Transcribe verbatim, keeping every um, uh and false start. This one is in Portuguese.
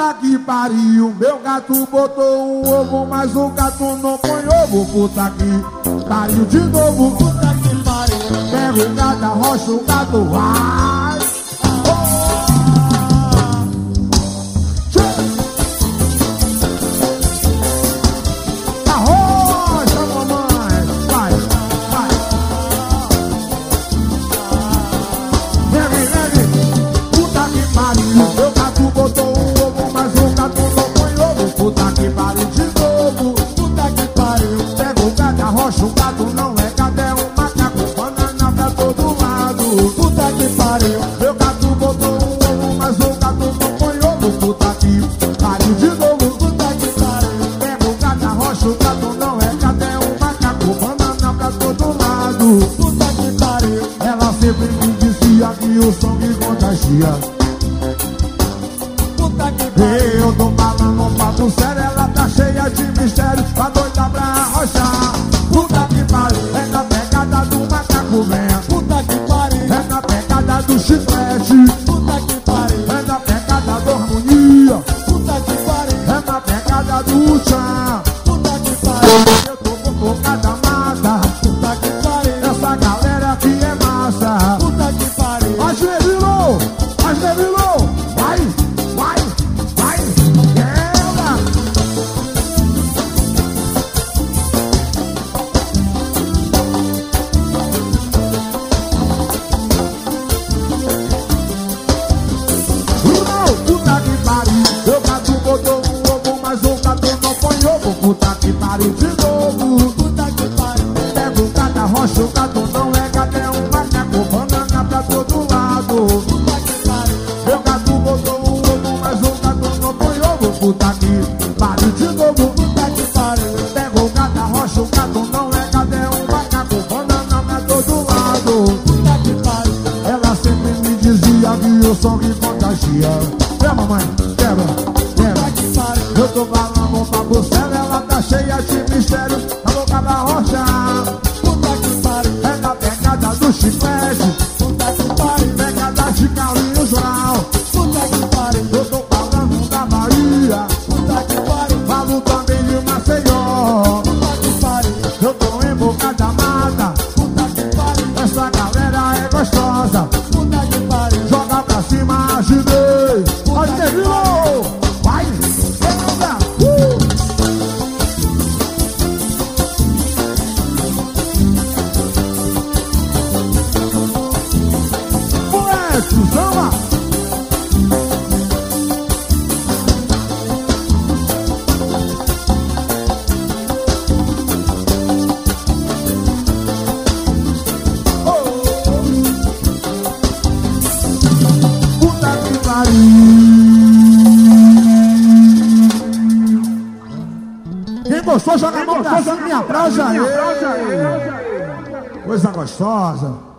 Puta que pariu, meu gato botou um ovo, mas o gato não põe ovo. Puta que pariu de novo. Puta que pariu. Pega o gato, arrocha o gato, vai. Arrocha, mamãe, vai, vai. Vem, vem, puta que pariu, meu gato botou um ovo, mas o gato não põe ovo. Puta que pariu de novo. Puta que pariu. Pega o gato, arrocha o gato, não é gato, é um macaco, banana pra todo lado. Puta que pariu. Meu gato botou um ovo, mas o gato não põe ovo. Puta que pariu de novo. Puta que pariu. Pega o gato, arrocha o gato, não é gato, é um macaco, banana pra todo lado. Puta que pariu. Ela sempre me dizia que o som me contagia. Puta que pariu. Eu tô falando um papo sério, ela tá cheia de mistério, tá doida pra arrochar. Puta que pariu, é na pegada do macaco velho. Puta que pariu. É na pegada do chiclete. Puta que pariu. É na pegada da harmonia. Puta que pariu. É na pegada do tchan. Puta que pariu. Eu tô com focada mata. Puta que pariu. Essa galera aqui é massa. Puta que pariu. Mas Nevilô, mas Nevilô, vai, vai, vai, ela. Não, puta que pariu, meu gato botou um ovo, mas o gato não põe ovo. Puta que pariu de novo. Puta que pariu. Pega o gato, arrocha o gato, não é gato, é um macaco, banana pra todo lado. Puta que pariu. Meu gato botou um ovo, mas o gato não põe ovo. Puta que pariu de novo. Puta que pariu. Pega o gato, arrocha o gato, não é gato, é um macaco, banana pra todo lado. Puta que pariu. Ela sempre me dizia que o som me contagia. É, mamãe, quebra, Puta quebra. que pariu. Eu tô falando um papo sério, ela tá cheia de mistério, tá louca pra arrochar. Puta que pariu. É na pegada do chiclete, Puta que pariu. pegada de Carlinhos Brau. Puta que pariu. Eu tô falando da Bahia, Puta que pariu. falo também de Maceió. Puta que pariu. Eu tô em Boca da Mata, Puta que pariu. essa galera é gostosa. Puta que pariu. Joga pra cima, agitei. Pode ter virou. Vai, pega, uh. Moleque, samba. Puta que pariu. Quem gostou, joga a mão pra cima e aplaude aí. Coisa gostosa.